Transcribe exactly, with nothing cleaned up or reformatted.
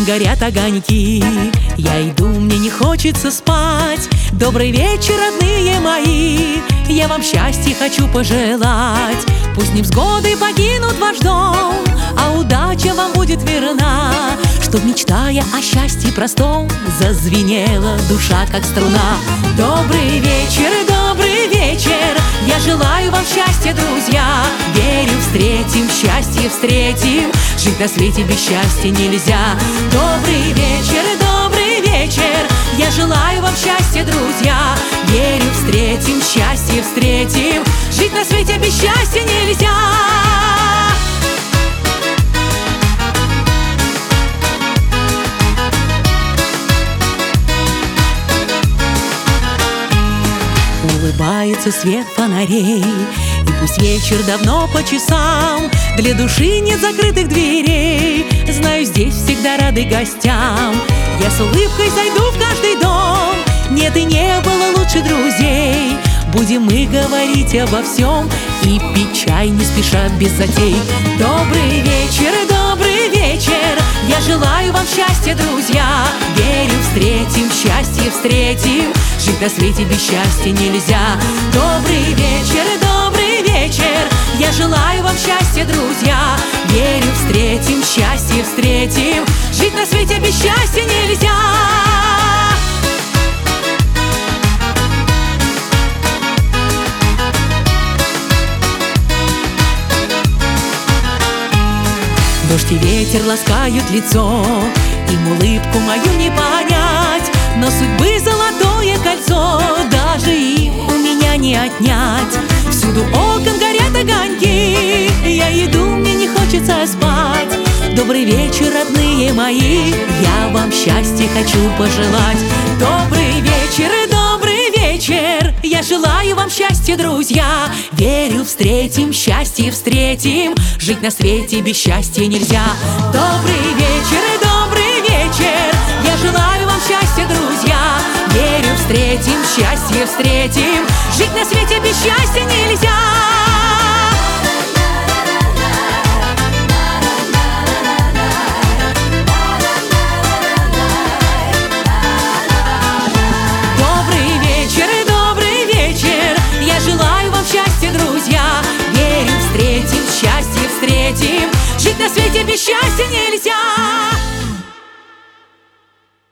окон горят огоньки. Я иду, мне не хочется спать. Добрый вечер, родные мои. Я вам счастья хочу пожелать. Пусть невзгоды покинут ваш дом, а удача вам будет верна. Чтоб, мечтая о счастье простом, зазвенела душа, как струна. Добрый вечер, добрый вечер. Я желаю вам счастья, друзья. Верю, встретим, счастье встретим. Жить на свете без счастья нельзя. Добрый вечер, добрый вечер. Я желаю вам счастья, друзья. Верю, встретим, счастье встретим. Жить на свете без счастья нельзя. Улыбается свет фонарей, и пусть вечер давно по часам, для души нет закрытых дверей. Знаю, здесь всегда рады гостям. Я с улыбкой зайду в каждый дом. Нет и не было лучше друзей. Будем мы говорить обо всем и пить чай не спеша, без затей. Добрый вечер, добрый вечер. Я желаю вам счастья, друзья. Верю, встретим, счастье встретим. Жить на свете без счастья нельзя. Добрый вечер, добрый вечер. Я желаю вам счастья, друзья. Верю, встретим, счастье встретим. Жить на свете без счастья нельзя. Дождь и ветер ласкают лицо, им улыбку мою не понять. Но судьбы золотое кольцо даже им у меня не отнять. Всюду окон горят огоньки. Я иду, мне не хочется спать. Добрый вечер, родные мои. Я вам счастья хочу пожелать. Добрый вечер, добрый вечер. Я желаю вам счастья, друзья. Верю, встретим, счастье встретим. Жить на свете без счастья нельзя. Добрый вечер, добрый вечер. Я желаю вам счастья, друзья. Верю, встретим, счастье встретим. Жить на свете без счастья нельзя. Добрый вечер, добрый вечер. Я желаю вам счастья, друзья. Верю, встретим, счастье встретим. Жить на свете без счастья нельзя.